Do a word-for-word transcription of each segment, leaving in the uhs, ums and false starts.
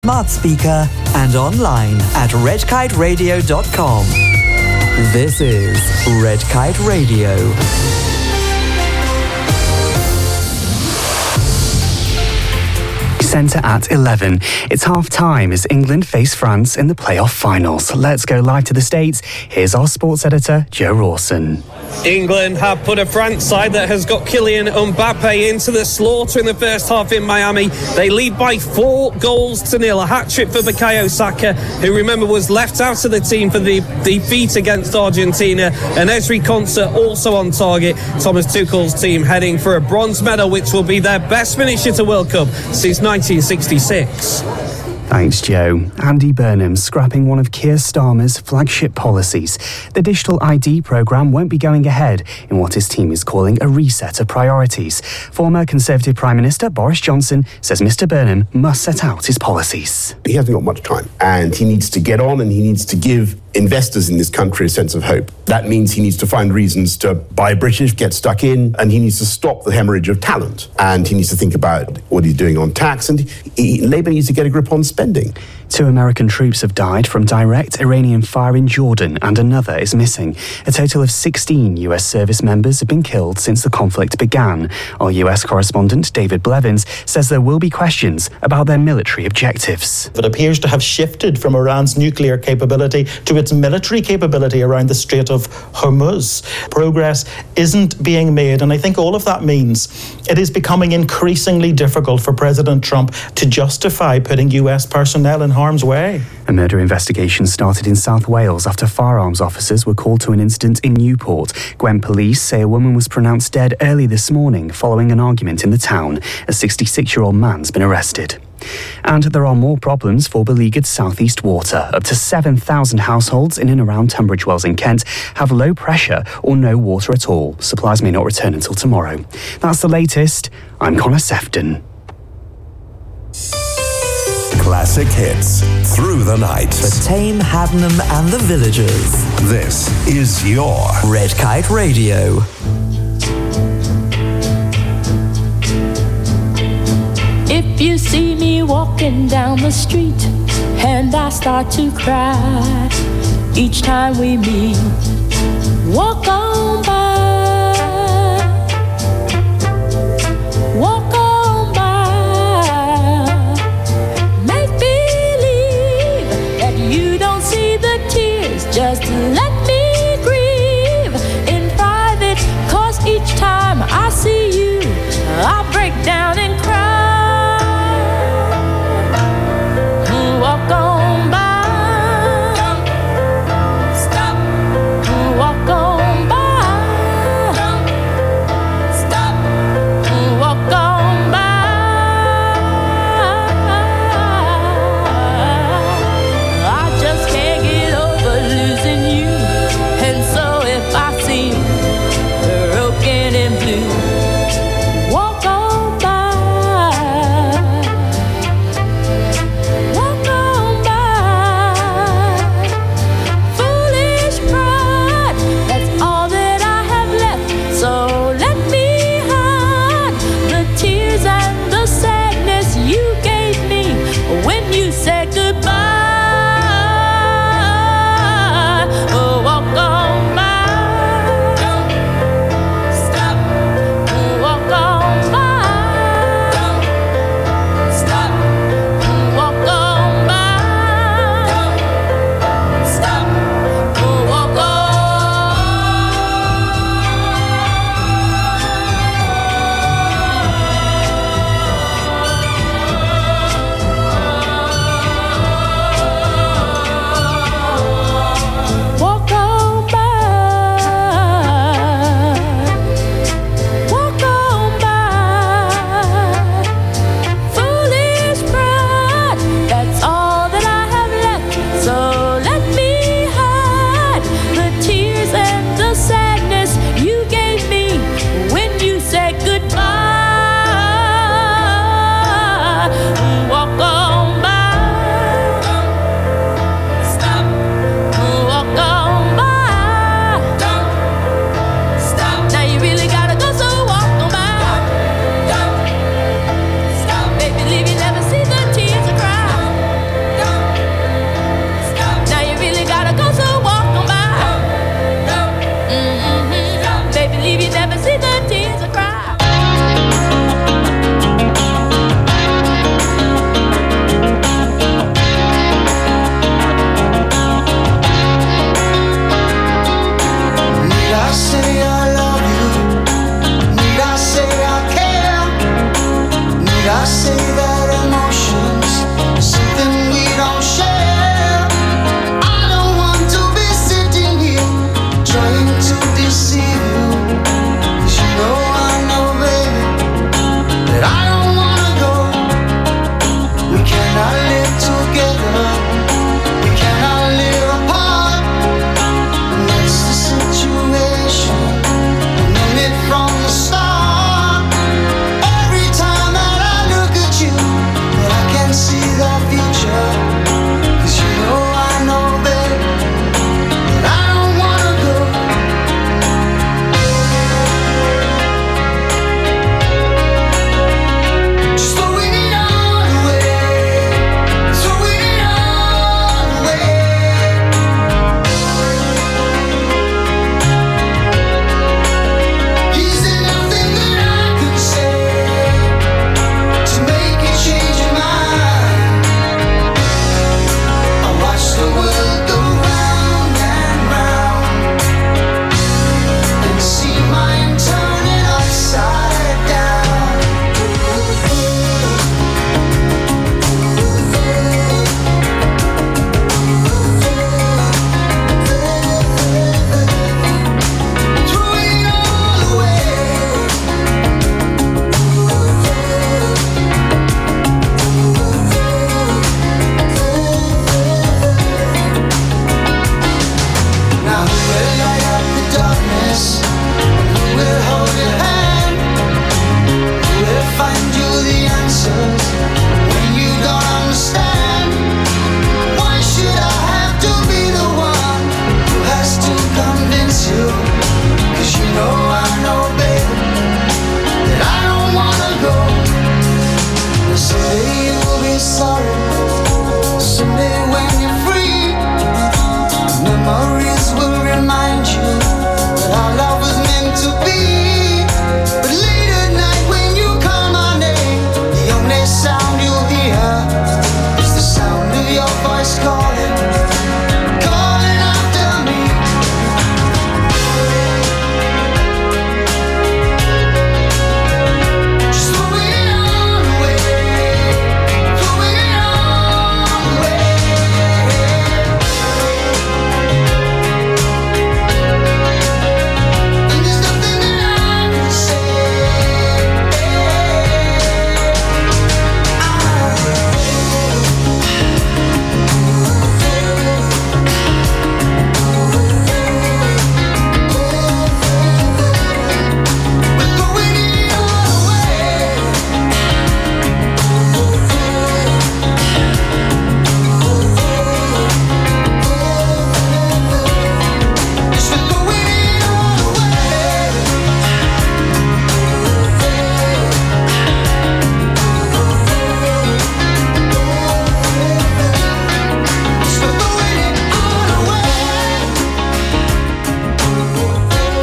smart speaker and online at red kite radio dot com. This is Red Kite Radio. Centre at eleven. It's half-time as England face France in the playoff finals. Let's go live to the States. Here's our sports editor, Joe Rawson. England have put a France side that has got Kylian Mbappe into the slaughter in the first half in Miami. They lead by four goals to nil. A hat-trick for Bukayo Saka, who, remember, was left out of the team for the defeat against Argentina. And Ezri Konsa also on target. Thomas Tuchel's team heading for a bronze medal, which will be their best finish at a World Cup since nineteen sixty-six. Thanks, Joe. Andy Burnham scrapping one of Keir Starmer's flagship policies. The digital I D programme won't be going ahead in what his team is calling a reset of priorities. Former Conservative Prime Minister Boris Johnson says Mr Burnham must set out his policies. He hasn't got much time, and he needs to get on and he needs to give investors in this country a sense of hope. That means he needs to find reasons to buy British, get stuck in, and he needs to stop the hemorrhage of talent. And he needs to think about what he's doing on tax, and he, Labour needs to get a grip on spending. Two American troops have died from direct Iranian fire in Jordan, and another is missing. A total of sixteen U S service members have been killed since the conflict began. Our U S correspondent, David Blevins, says there will be questions about their military objectives. It appears to have shifted from Iran's nuclear capability to its military capability around the Strait of Hormuz. Progress isn't being made, and I think all of that means it is becoming increasingly difficult for President Trump to justify putting U S personnel in harm's way. A murder investigation started in South Wales after firearms officers were called to an incident in Newport. Gwent police say a woman was pronounced dead early this morning following an argument in the town. A sixty-six-year-old man's been arrested. And there are more problems for beleaguered South East Water. Up to seven thousand households in and around Tunbridge Wells in Kent have low pressure or no water at all. Supplies may not return until tomorrow. That's the latest. I'm Connor Sefton. Classic hits through the night. For Tame, Haddenham and the Villagers. This is your Red Kite Radio. If you see me walking down the street and I start to cry each time we meet, walk on by, walk on by. Make believe that you don't see the tears, just let me grieve in private, 'cause each time I see you I break down and cry. Walk on by. Don't stop. Walk on by. Don't stop. Walk on by. I just can't get over losing you, and so if I seem broken and blue, walk on by. Walk on by. Foolish pride, that's all that I have left. So let me hide the tears and the sadness you gave me when you said goodbye. Oh, walk on by. Don't stop. Walk on by. Don't stop. Walk on by. Don't stop. Walk on.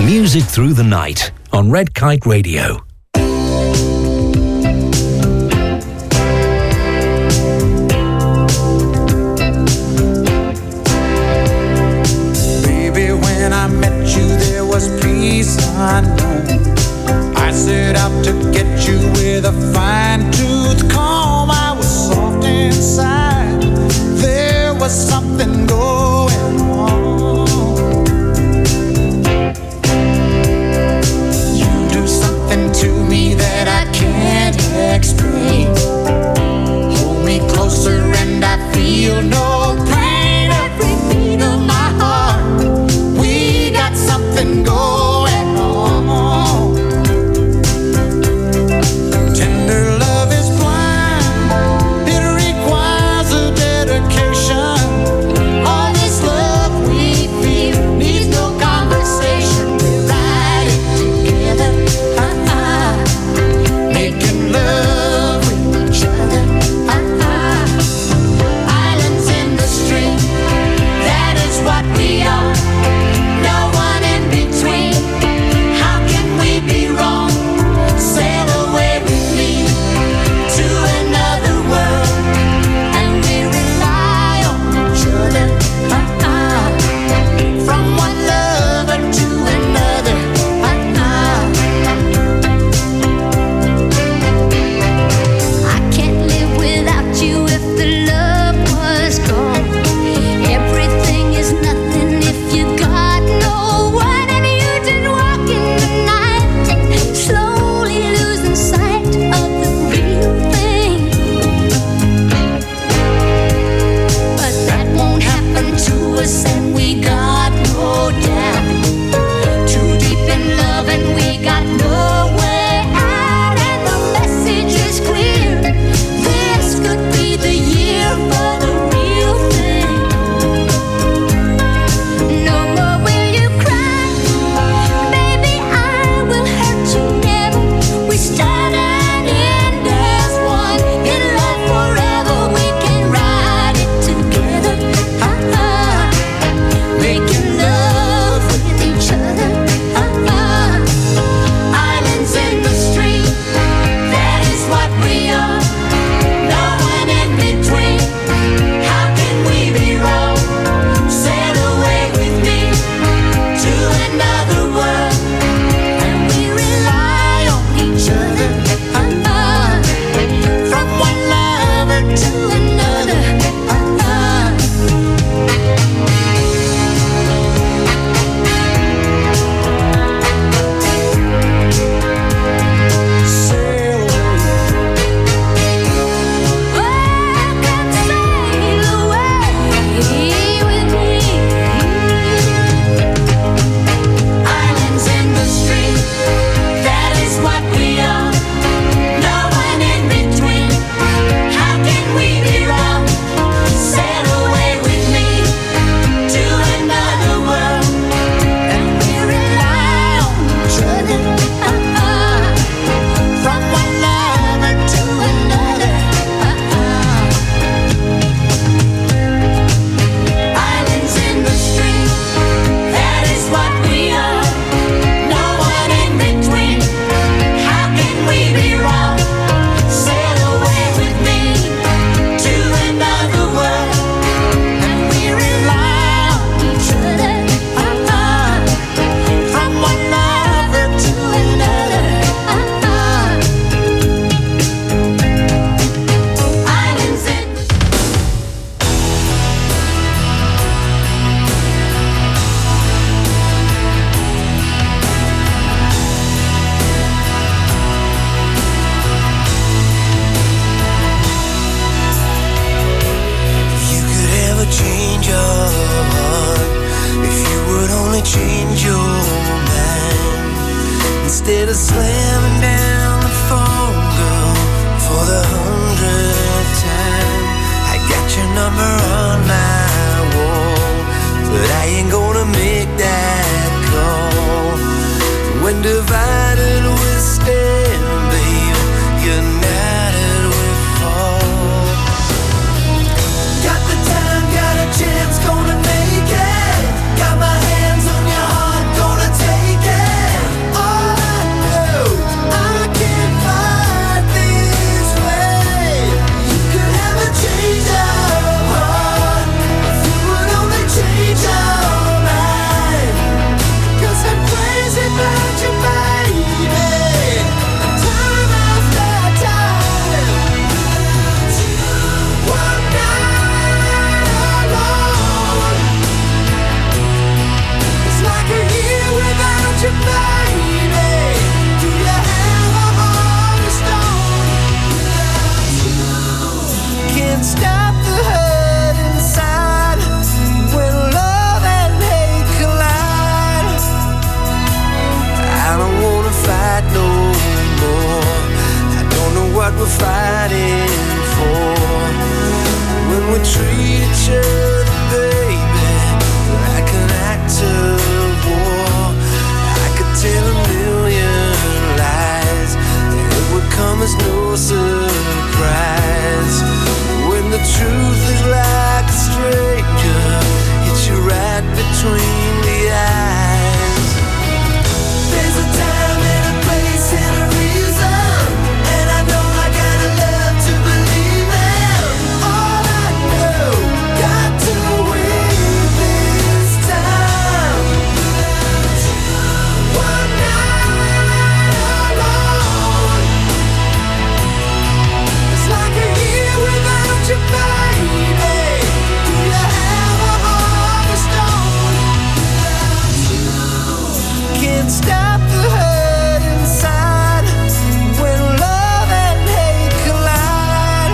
Music through the night on Red Kite Radio. Baby, when I met you, there was peace unknown. I set out to get you with a fine-tooth comb. I was soft inside. There was something going on. You do something to me that I can't explain. Hold me closer and I feel no pain. Every beat of my heart, we got something going on. Tender love is blind, it requires a dedication. All this love we feel needs no conversation. We ride it together, uh-uh. Making love with each other, uh-uh. Islands in the stream, that is what we are. No one in between. How can we be wrong? Sail away with me to another world, and we rely on each other, uh-uh. From one lover to another, uh-uh. I can't live without you if the love was gone. Everything is nothing if you got no one, and you just walk in the night, slowly losing sight of the real thing. But that won't happen to us, and we got no doubt. Too deep in love, and we got no way out, and the message is clear. This could be the year for the real thing. No more will you cry, baby, I will hurt you never. We start and end as one, in love forever. We can ride it together, uh-uh. Making love with each other, uh-uh. Islands in the stream, that is what we are. No one in between. How can we be wrong? Sail away with me to another world, and we rely on each other, uh-uh. From one lover to another, uh-uh. Sail away. Oh, come sail away with me. Islands in the stream, that is what we are. No one in between. How can we be wrong? Sail away with me to another world, and we rely on each other, uh-uh. From one lover to another, uh-uh. Islands in the stream, that is what we are. No one in between. How can we be wrong? Sail away with me to another world, and we rely on each other, uh-uh. From one lover to another, uh-uh. Islands in the You could ever change your heart if you would only change your mind. Instead of slamming down the phone, girl, for the hundredth time. I got your number on my wall, but I ain't gonna make that call. When divided we stand, baby, united we fall. Got the time, got a chance, gonna make it. Got my hands on your heart, gonna take it. treat each other, baby, like an act of war. I could tell a million lies, and it would come as no surprise. When the truth is like a stranger, hits you right between the eyes. There's a time and a place and a reason, and I know I gotta love to believe in. All I know, got to win this time. One night alone, it's like a year without you, baby. Do you have a heart of stone? Can't stop the hurt inside when love and hate collide.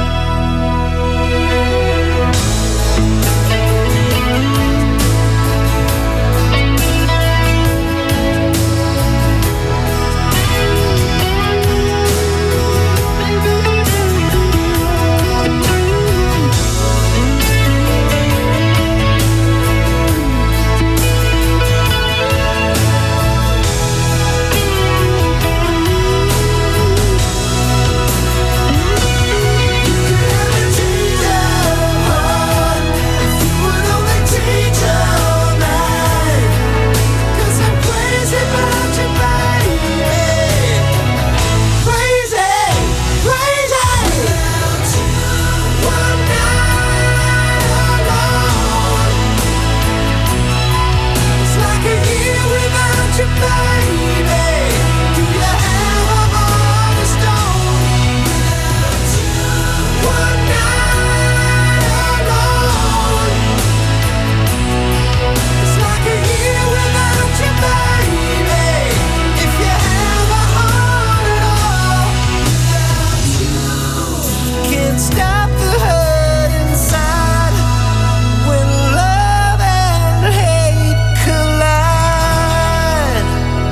Stop the hurt inside when love and hate collide.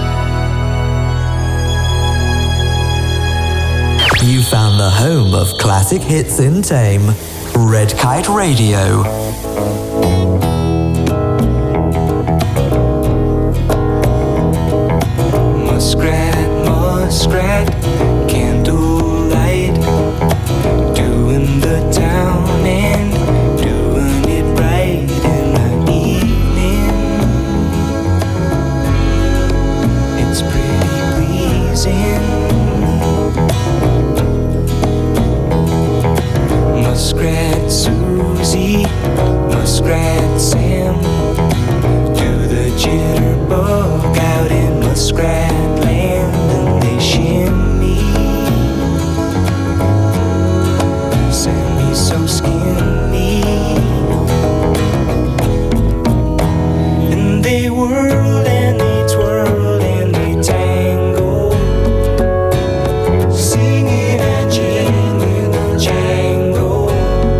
You found the home of classic hits in Tame. Red Kite Radio. Muskrat, muskrat, candlelight, doing the town and doing it right in the evening. It's pretty pleasing. Muskrat Susie, Muskrat Sam, do the jitterbug out in Muskrat Land, and they shimmy. Sammy's so skinny, and they whirl and they twirl and they tangle, singing and jingling the jangle,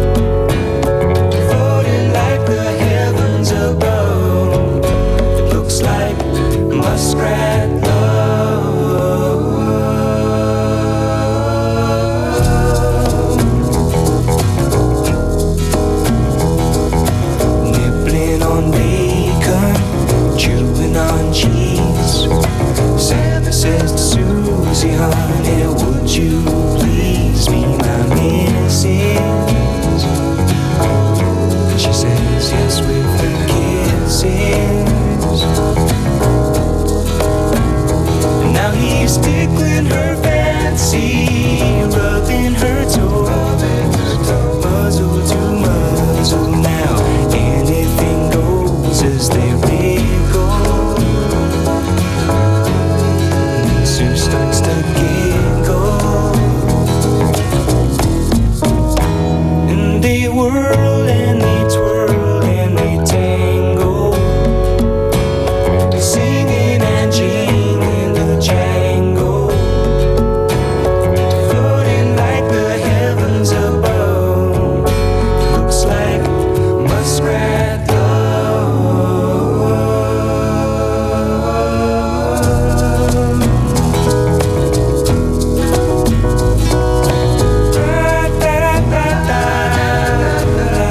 floating like the heavens above. It looks like muskrat love. Nibbling on bacon, chewing on cheese. Santa says to Susie, honey, would you please be my missus? She says yes with her kisses. And now he's tickling her fancy, rubbing her toes, muzzle to muzzle. Now anything goes as they wriggle. Sue starts to giggle, and they whirl and they twirl and they tangle, singing and jingling the jangle, floating like the heavens above. Looks like muskrat love.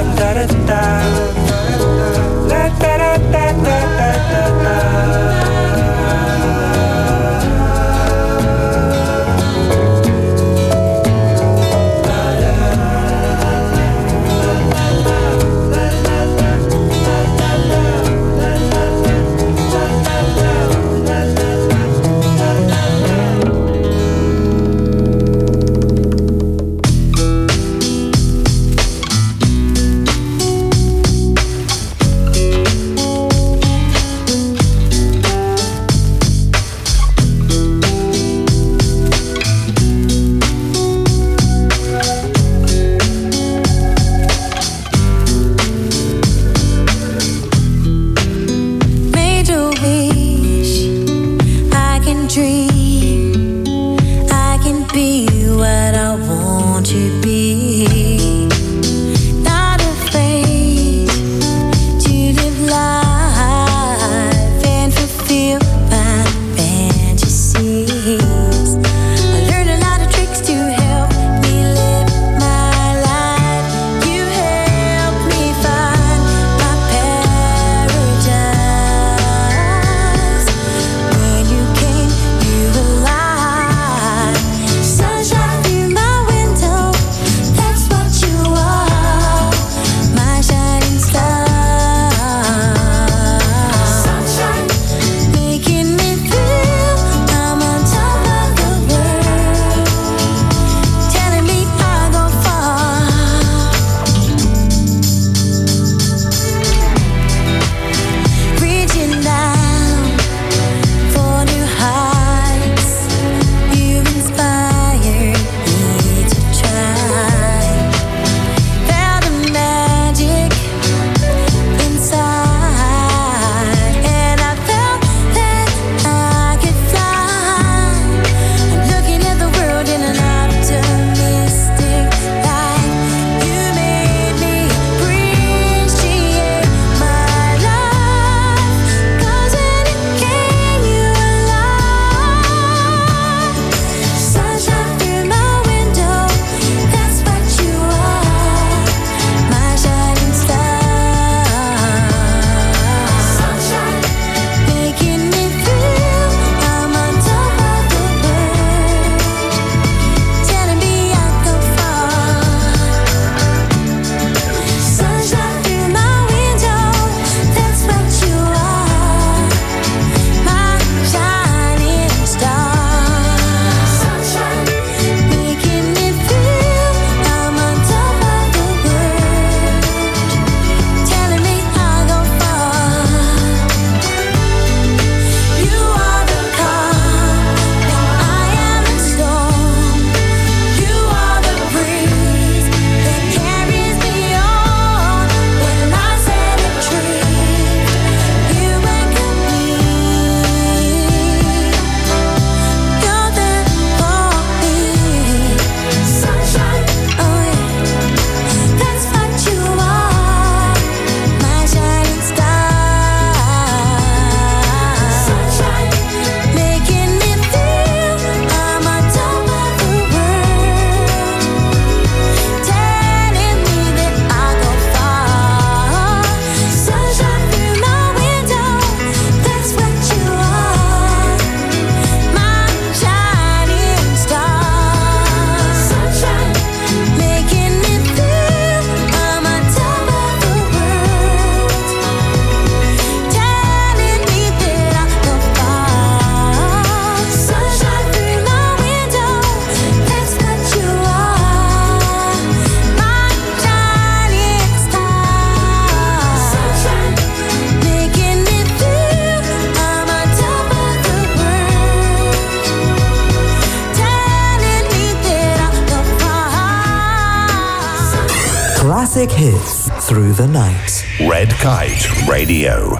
Classic hits through the night. Red Kite Radio.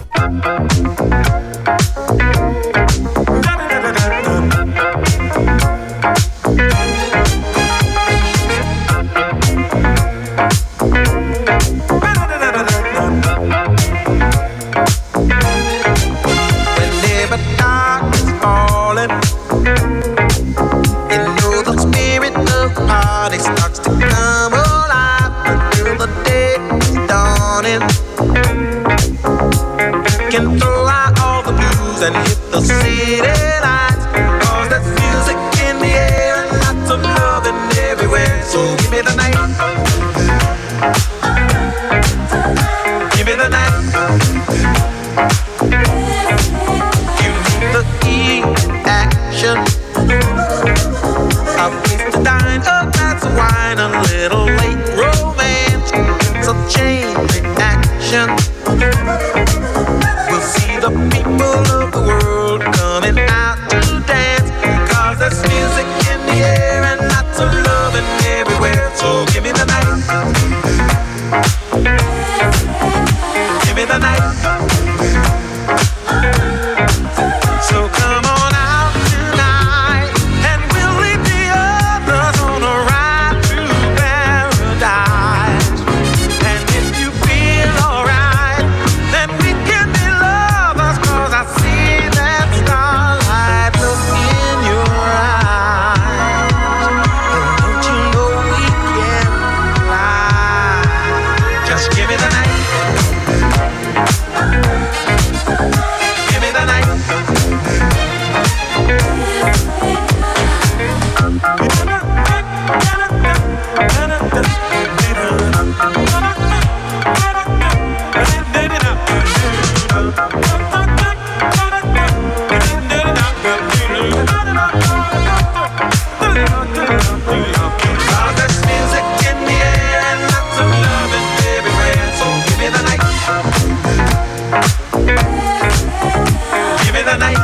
And hit the city lights, 'cause there's music in the air and lots of loving everywhere. So give me the night, give me the night. You need the key action, a place to dine, a glass of wine, a little late romance, some chain reaction. We'll see the people of the world coming out to dance, 'cause there's music in the air and lots of loving everywhere. So give me the night, give me the night. So come on out tonight, and we'll leave the others on a ride to paradise. And if you feel alright, then we can be lovers, 'cause I see that starlight look in your eyes. And don't you know we can fly? Just give me the night, give me the night. Cause there's music in the air and lots of loving everywhere. So give me the night, give me the night.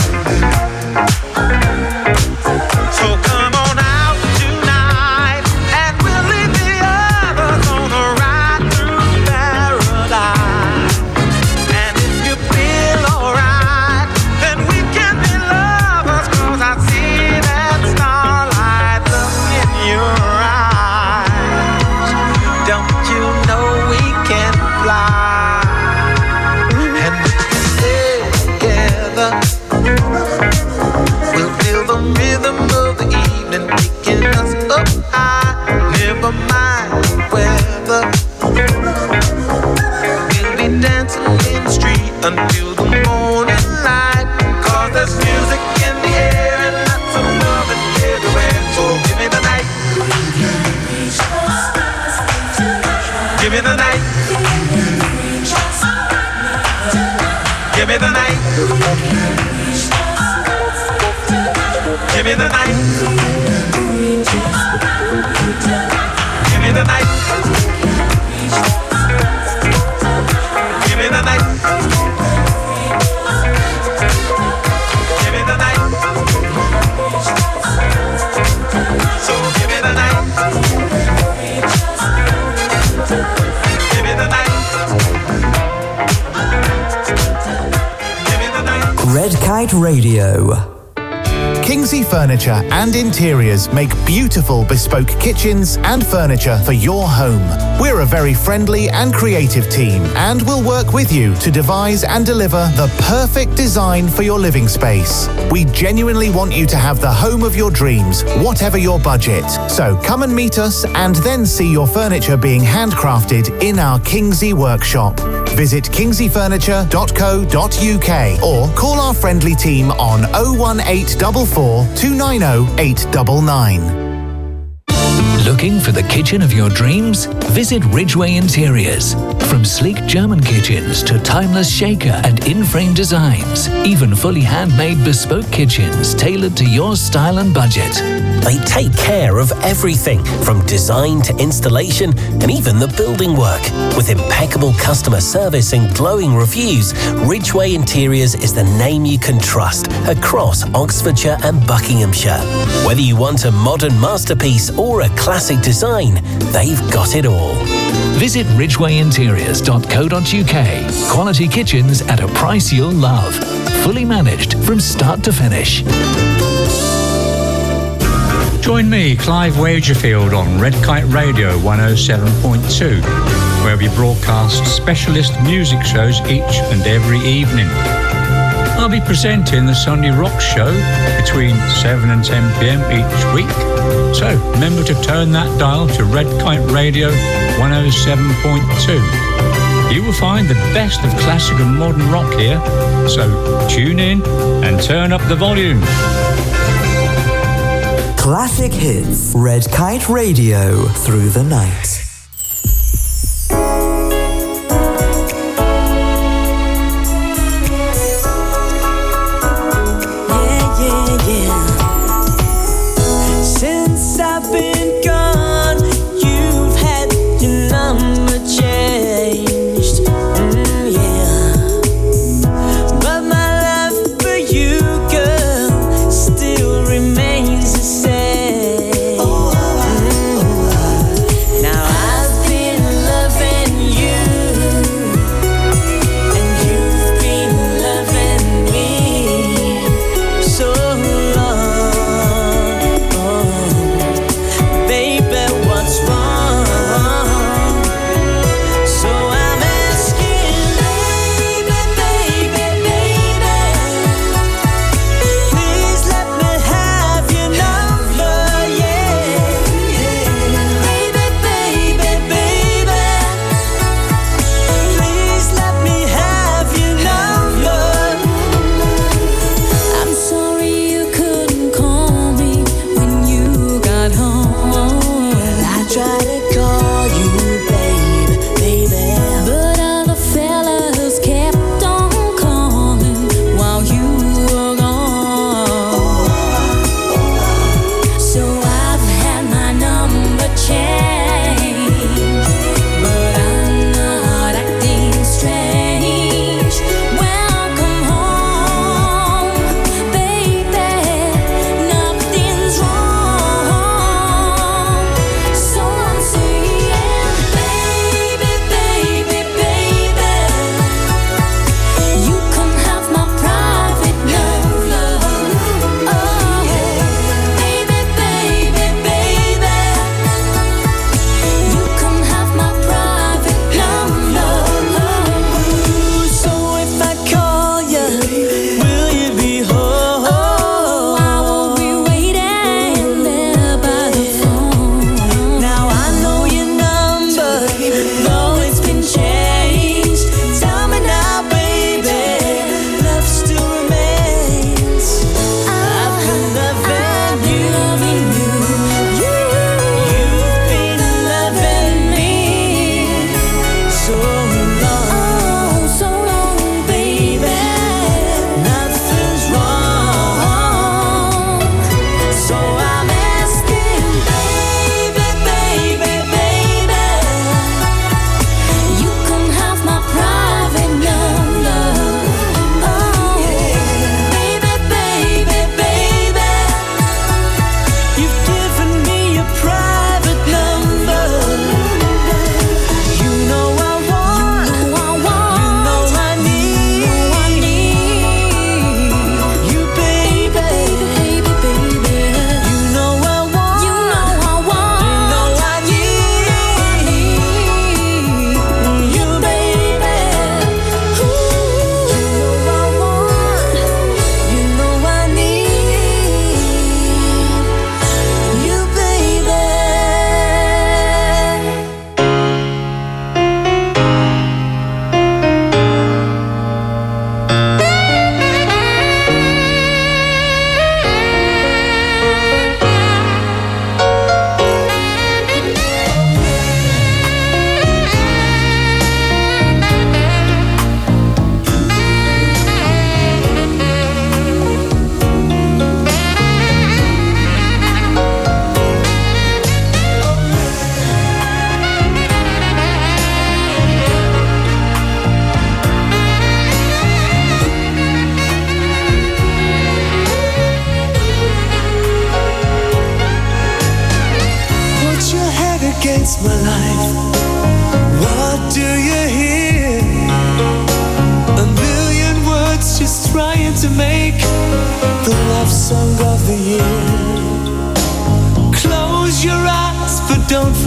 So come on out tonight, and we'll leave the others on a ride through paradise. And if you feel alright, then we can be lovers, 'cause I see that starlight look in your eyes. Don't you know we can fly? And we can stay together. We'll feel the rhythm of the evening picking us up high. Never mind the weather. We'll be dancing in the street until the morning light, 'cause there's music in the air and lots of loving everywhere. So give me the night, give me the night, give me the night, give me the night, give me the night, give me the night, give me the night. So give me the night, give me the night, give me the night. Red Kite Radio. Kingsley Furniture and Interiors make beautiful bespoke kitchens and furniture for your home. We're a very friendly and creative team, and we'll work with you to devise and deliver the perfect design for your living space. We genuinely want you to have the home of your dreams, whatever your budget. So come and meet us and then see your furniture being handcrafted in our Kingsley workshop. Visit kingsley furniture dot co dot uk or call our friendly team on oh one eight four four, two nine oh, eight nine nine. Looking for the kitchen of your dreams? Visit Ridgeway Interiors. From sleek German kitchens to timeless shaker and in-frame designs, even fully handmade bespoke kitchens tailored to your style and budget. They take care of everything from design to installation and even the building work. With impeccable customer service and glowing reviews, Ridgeway Interiors is the name you can trust across Oxfordshire and Buckinghamshire. Whether you want a modern masterpiece or a classic design, they've got it all. Visit ridgeway interiors dot co dot uk. Quality kitchens at a price you'll love. Fully managed from start to finish. Join me, Clive Wagerfield, on Red Kite Radio one oh seven point two, where we broadcast specialist music shows each and every evening. I'll be presenting the Sunday Rock Show between seven and ten p.m. each week. So remember to turn that dial to Red Kite Radio one oh seven point two. You will find the best of classic and modern rock here. So tune in and turn up the volume. Classic hits. Red Kite Radio through the night. Now I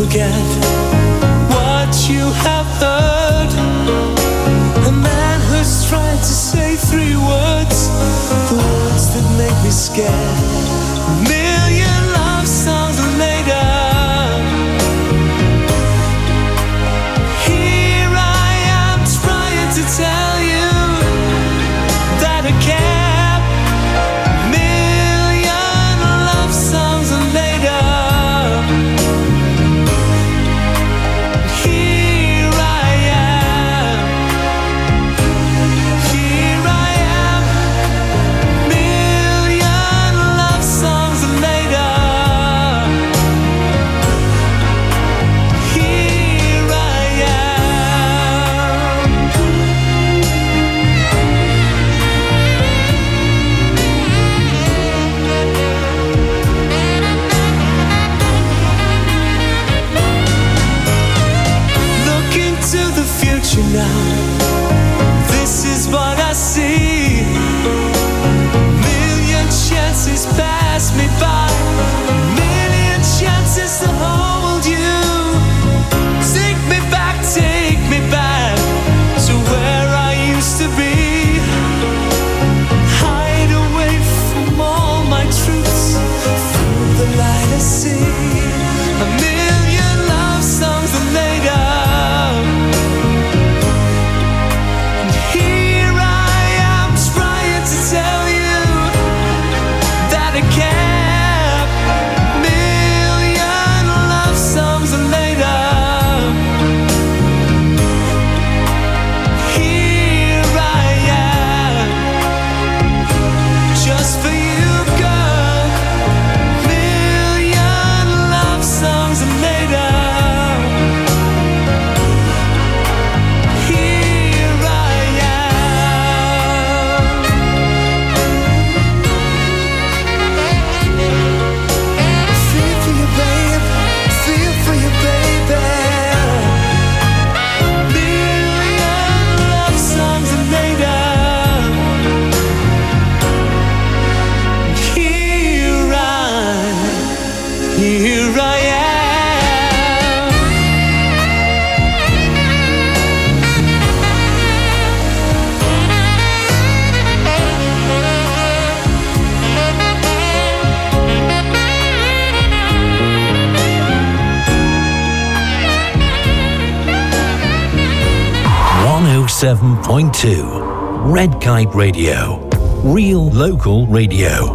forget what you have heard. A man who's tried to say three words, the words that make me scared. A million love songs later, here I am trying to tell you that I care. Now, this is what I see. Million chances pass me by, million chances to hold you. Take me back, take me back to where I used to be. Hide away from all my truths, through the light I see. A million love songs later, one oh seven point two Red Kite Radio. Real local radio.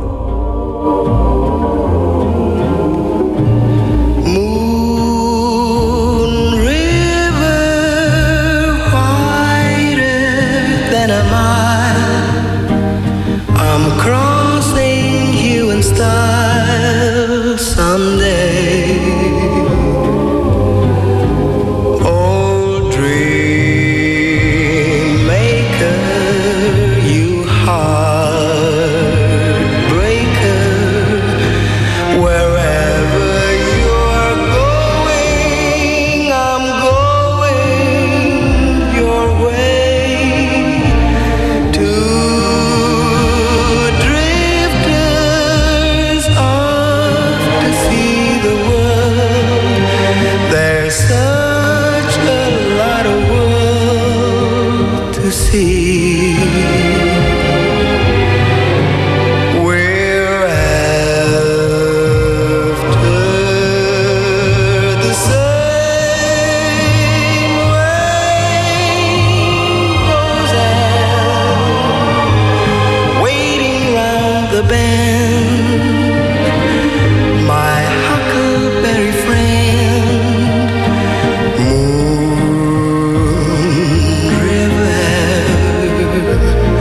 Moon River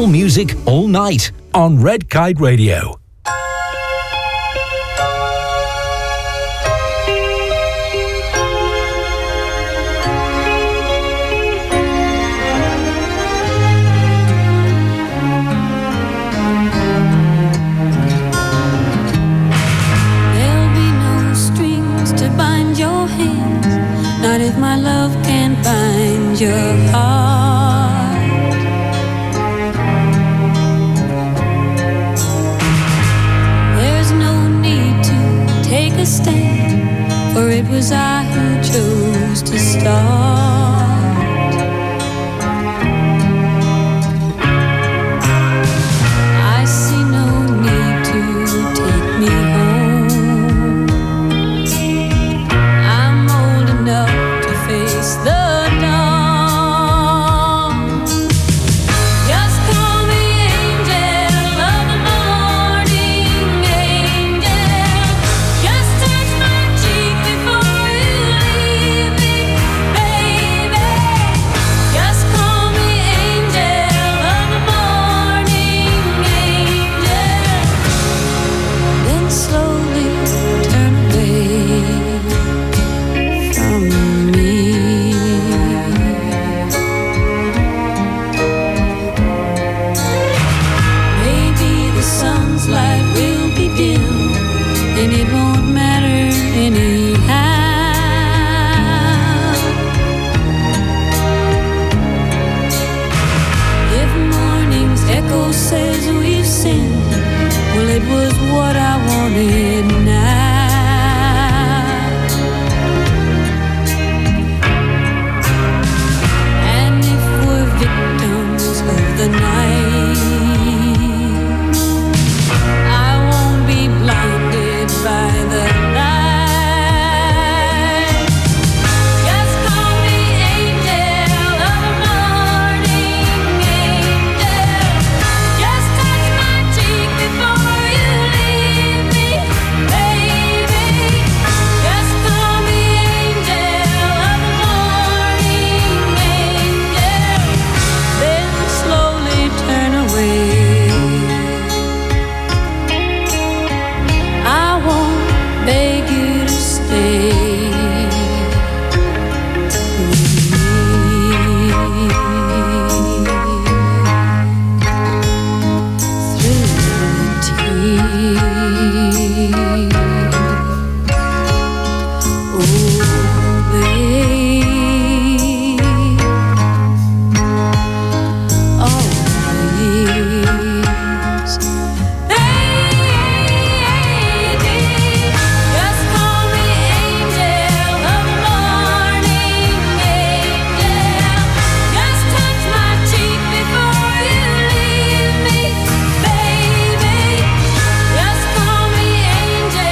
All music, all night on Red Kite Radio. There'll be no strings to bind your hands, not if my love can bind your heart. There's no need to take a stand, for it was I who chose to start. I see no need to take me home. I'm old enough to face the dawn. Just call me angel of the morning, angel. Just touch my cheek before you leave me, baby. Just call me angel of the morning, angel. Then slowly turn away from me. Maybe the sun's light will be dim, and it won't matter anyhow. If morning's echo says we've sinned, well, it was what I wanted now. And if we're victims of the night, I won't be blinded by the light. Just call me angel of the morning, angel. Just touch my cheek before you leave me, baby. Just call me angel of the morning, angel. Then slowly turn away. I won't beg you to stay with me through tea. Oh, babe, always. Just call me angel of the morning, angel. Just touch my cheek before you leave me, baby. Just call me angel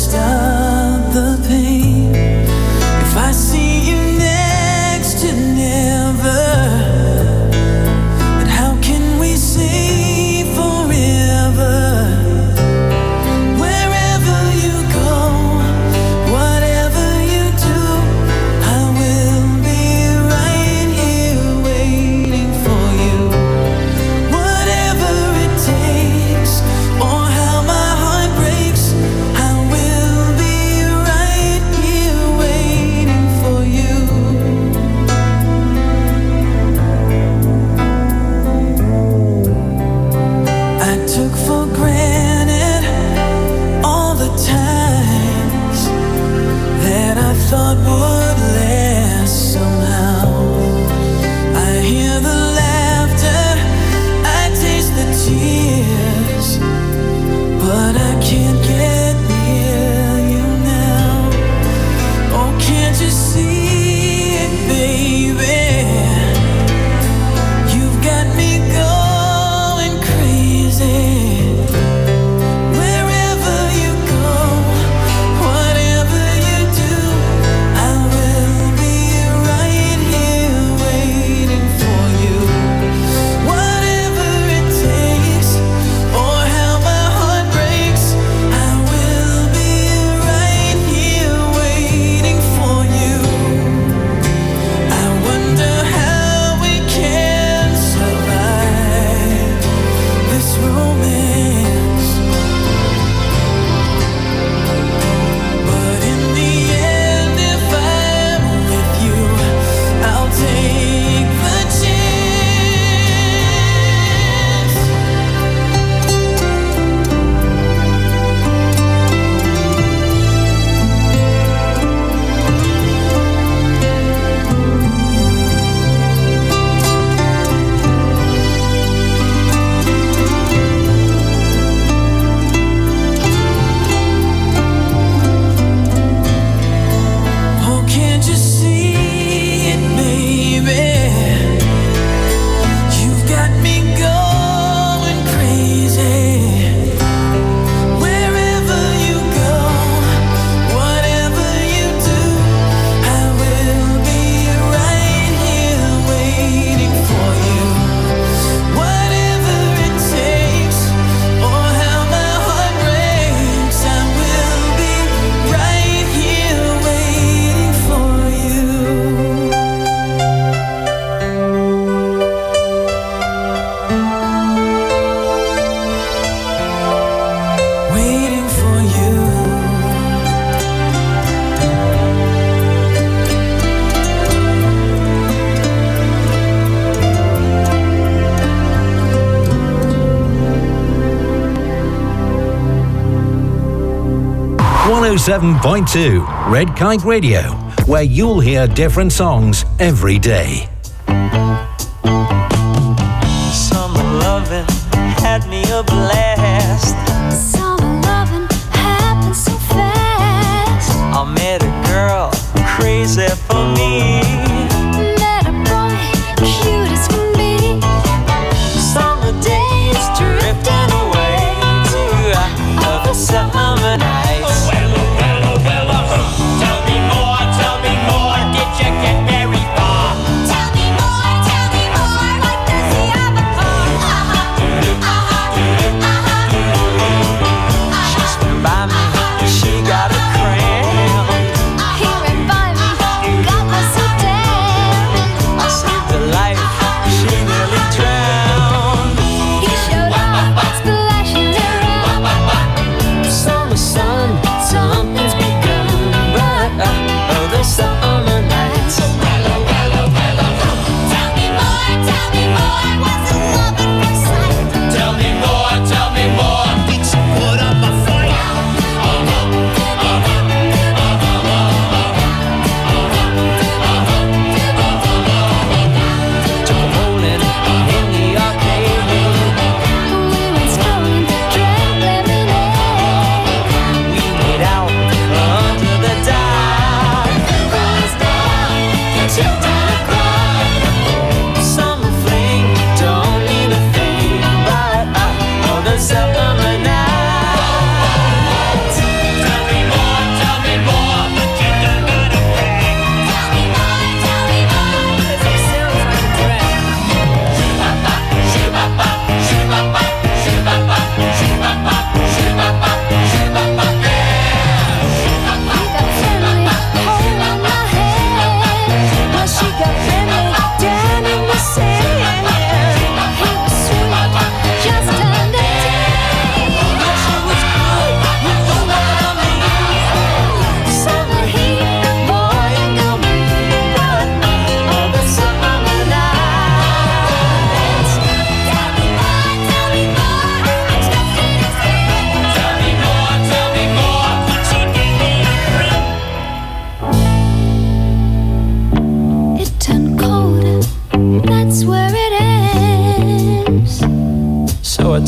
stop the pain. If I see you next to never, then how can we say forever? Wherever you go, whatever you do, I will be right here waiting for you. Whatever it takes, or how my heart breaks, I will be right here waiting for you. I took for granted all the times that I thought would last somehow. I hear the laughter, I taste the tears, but I can't get near you now. Oh, can't you see it, baby? You've got me going crazy. Wherever you go, whatever you do, I will be right here waiting for you. Whatever it takes, or how my heart breaks, I will be right here waiting for you. I wonder how we can survive this romance. But in the end, if I'm with you, I'll take the chance. Oh, can't you see it, baby? You've got me going crazy. Wherever you go, whatever you do, I will be right here waiting for you. Whatever it takes, or how my heart breaks, I will be right here waiting for you. Waiting for you. one oh seven point two Red Kite Radio, where you'll hear different songs every day. Summer loving had me a blast. Summer loving happens so fast. I met a girl crazy for me. Met a boy cute as can be. Summer days drifting away to other summer nights. Tell me more, tell me more. Did you get very far? Tell me more, tell me more. What does he have a car? Uh-huh, uh-huh, uh-huh. She's been by me, she got a cramp. He ran by me, got me so damn. I saved her life, she nearly drowned. He showed up, splashing around. Summer sun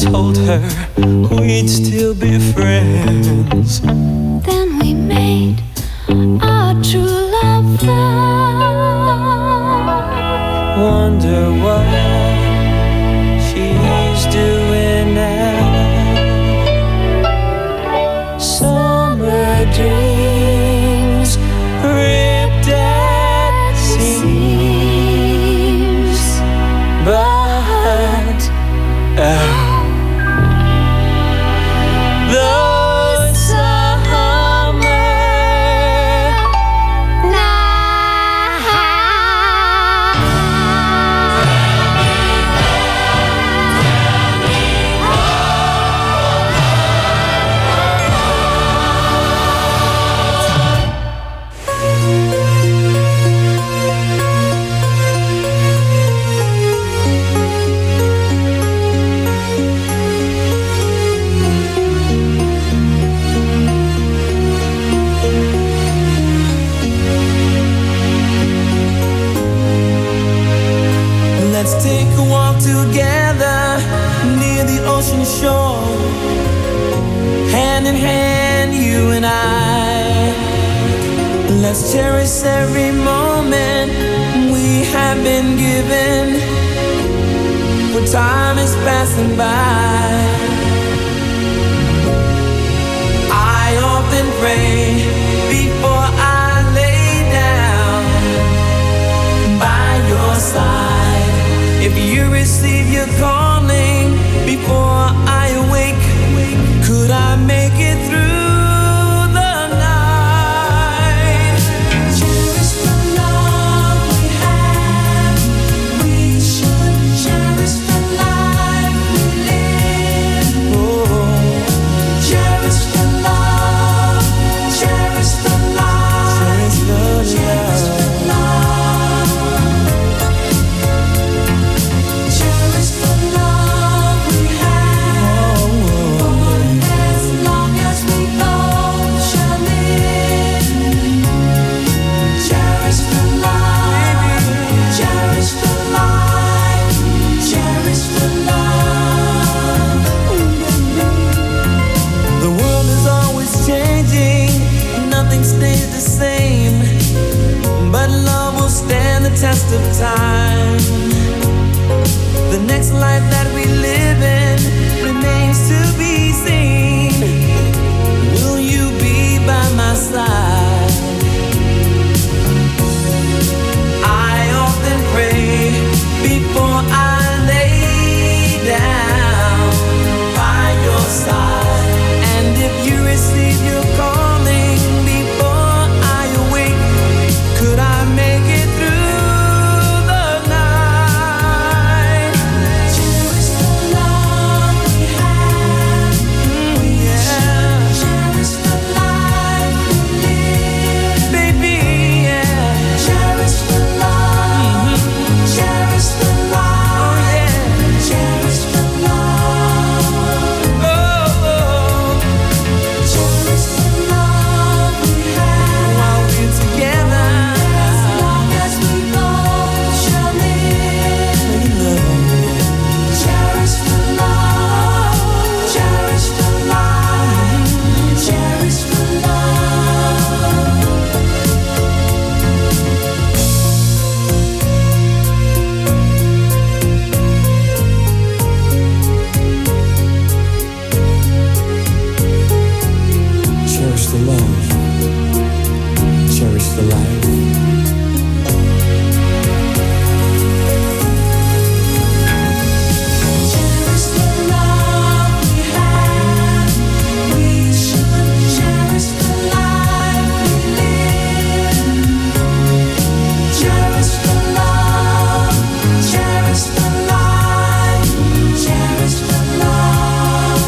told her we'd still be friends. Then we made our true love vow. Wonder what she's doing now. Summer dreams ripped at seams, but uh, those summer let's take a walk together near the ocean shore, hand in hand, you and I. Let's cherish every moment we have been given, for time is passing by. I often pray before I lay down by your side. If you receive your calling before I awake, could I make it through the night? Cherish the love we have. We should cherish the life we live. Oh, cherish the love, cherish the life, cherish the love. Stays the same, but love will stand the test of time. The next life that we live in remains to be seen. Will you be by my side? I often pray before I lay down by your side, and if you receive your calling, could I make it through the night? Cherish the love we have. Mm, yeah. Cherish the life we live. Baby, yeah. Cherish the love. Mm-hmm. Cherish the life. Oh, yeah. Cherish the love. Oh, oh. Cherish the love we have. While we're together. Cherish the love, cherish the life. Cherish the love we have. We should cherish the life we live. Cherish the love, cherish the life, cherish the love.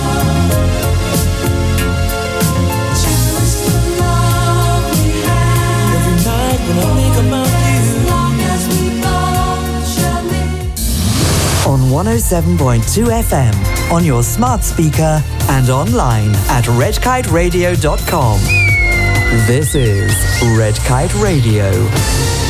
Cherish the love we have. Every night when I think about you, as long as we both shall live. On one oh seven point two F M, on your smart speaker and online at red kite radio dot com. This is Red Kite Radio.